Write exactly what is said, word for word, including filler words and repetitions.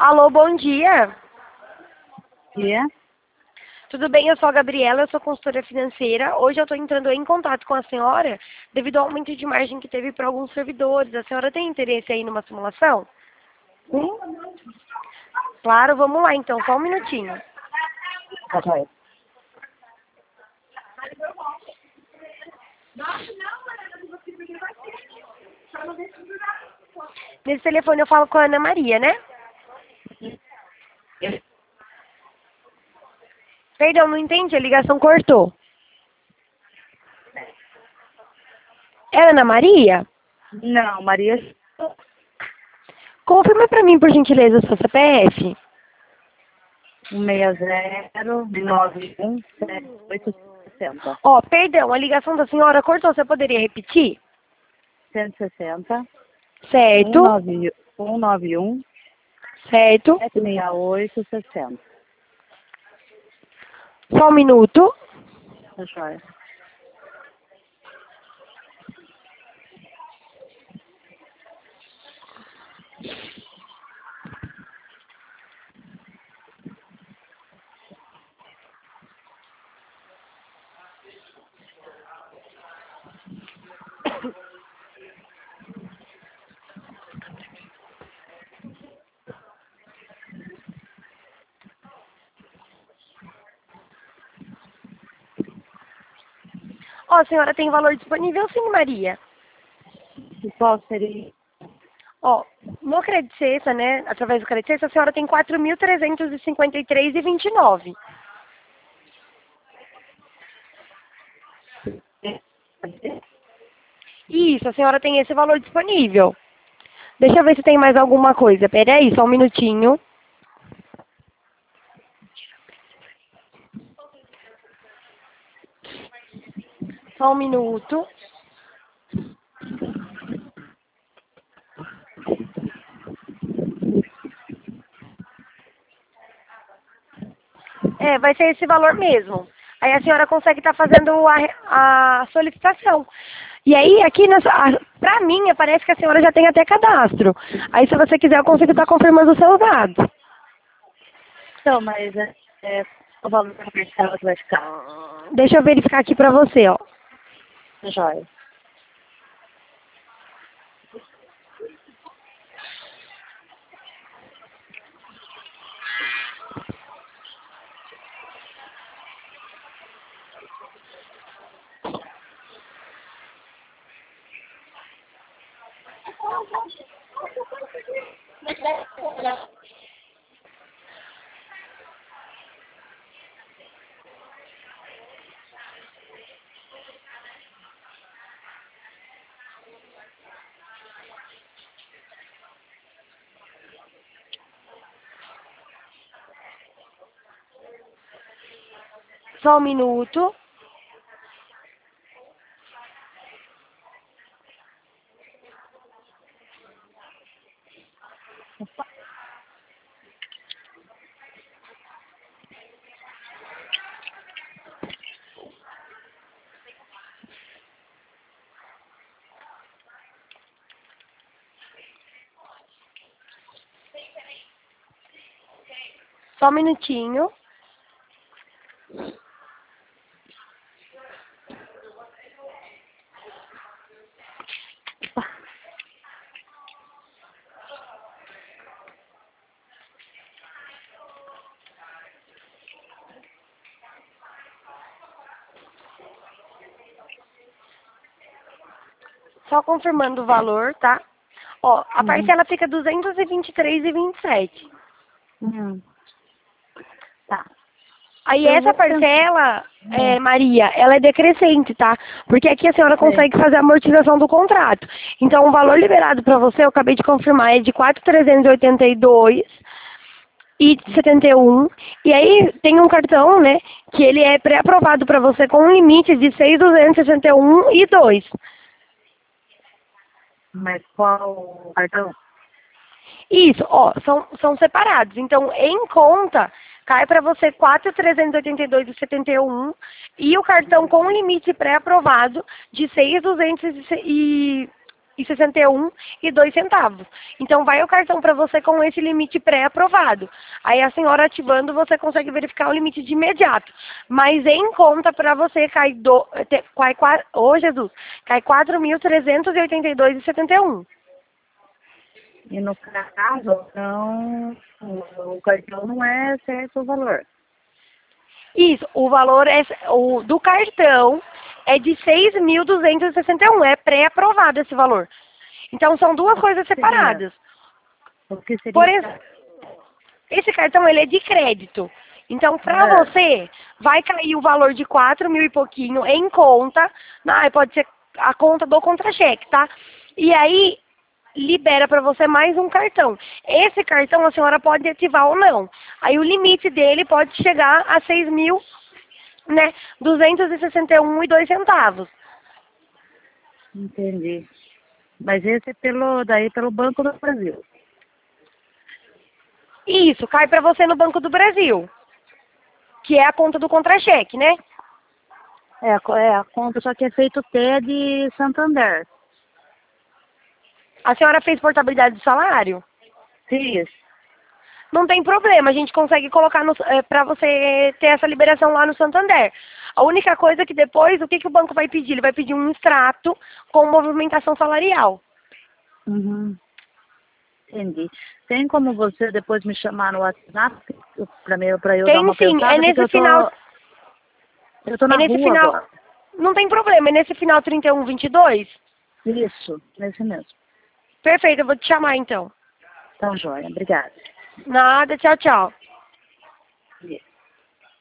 Alô, bom dia. Dia. Tudo bem? Eu sou a Gabriela, eu sou consultora financeira. Hoje eu estou entrando em contato com a senhora devido ao aumento de margem que teve para alguns servidores. A senhora tem interesse aí numa simulação? Sim? Claro, vamos lá então, só um minutinho. Tá joia. Nesse telefone eu falo com a Ana Maria, né? Perdão, não entendi, a ligação cortou. É Ana Maria? Não, Maria. Confirma para mim, por gentileza, o seu C P F. um seis zero nove um sete oito sessenta. Ó, perdão, a ligação da senhora cortou, você poderia repetir? cento e sessenta. Certo, um nove um certo. sete seis oito sessenta. Só um minuto. Tá joia. Ó, a senhora tem valor disponível sim, Maria. E qual seria? Ó, no Credit Cessa, né, através do Credit Cessa, a senhora tem quatro mil trezentos e cinquenta e três reais e vinte e nove centavos. Isso, a senhora tem esse valor disponível. Deixa eu ver se tem mais alguma coisa. Peraí, só um minutinho. Só um minuto. É, vai ser esse valor mesmo. Aí a senhora consegue estar fazendo a, a solicitação. E aí, aqui, nessa, a, pra mim, aparece que a senhora já tem até cadastro. Aí, se você quiser, eu consigo estar confirmando os seus dados. Então, mas é, é o valor comercial que vai ficar. Deixa eu verificar aqui pra você, ó. Tá joia. Só um minuto. Só um minutinho. Só confirmando o valor, tá? Ó, a Uhum. parcela fica duzentos e vinte e três reais e vinte e sete centavos. Hum. Tá. Aí Eu essa vou tentar. parcela, é, Hum. Maria, ela é decrescente, tá? Porque aqui a senhora consegue fazer a amortização do contrato. Então, o valor liberado para você, eu acabei de confirmar, é de quatro mil trezentos e oitenta e dois reais e setenta e um. E aí tem um cartão, né, que ele é pré-aprovado para você com um limite de seis mil duzentos e sessenta e um reais e dois centavos. Mas qual o cartão? Isso, ó, são, são separados. Então, em conta, cai para você quatro mil trezentos e oitenta e dois reais e setenta e um e o cartão com limite pré-aprovado de seis mil duzentos e e sessenta e um e dois centavos. Então vai o cartão para você com esse limite pré-aprovado. Aí a senhora ativando, você consegue verificar o limite de imediato. Mas em conta para você cai do, te, cai, oh, Jesus, cai quatro mil trezentos e oitenta e dois reais e setenta e um. E no caso, não, o cartão não é certo o valor. Isso, o valor é, o, do cartão é de seis mil duzentos e sessenta e um, é pré-aprovado esse valor. Então são duas coisas separadas. O que seria? Por exemplo, esse cartão ele é de crédito. Então, para É. você, vai cair o valor de quatro mil e pouquinho em conta, ah, pode ser a conta do contra-cheque, tá? E aí, libera para você mais um cartão. Esse cartão a senhora pode ativar ou não. Aí o limite dele pode chegar a seis mil, né, duzentos e sessenta e um reais e dois centavos. Entendi. Mas esse é pelo, daí pelo Banco do Brasil. Isso, cai para você no Banco do Brasil, que é a conta do contra-cheque, né? É, a- é a conta, só que é feito até de Santander. A senhora fez portabilidade de salário? Fiz. Não tem problema, a gente consegue colocar é, para você ter essa liberação lá no Santander. A única coisa é que depois, o que, que o banco vai pedir? Ele vai pedir um extrato com movimentação salarial. Uhum. Entendi. Tem como você depois me chamar no WhatsApp para eu, pra eu dar Tem uma sim, pensada? é Porque nesse eu tô, final. eu tô na É nesse rua final. agora. Não tem problema, é nesse final trinta e um, vinte e dois? Isso, nesse mesmo. Perfeito, eu vou te chamar então. Então, joia. Obrigada. Nada, tchau, tchau.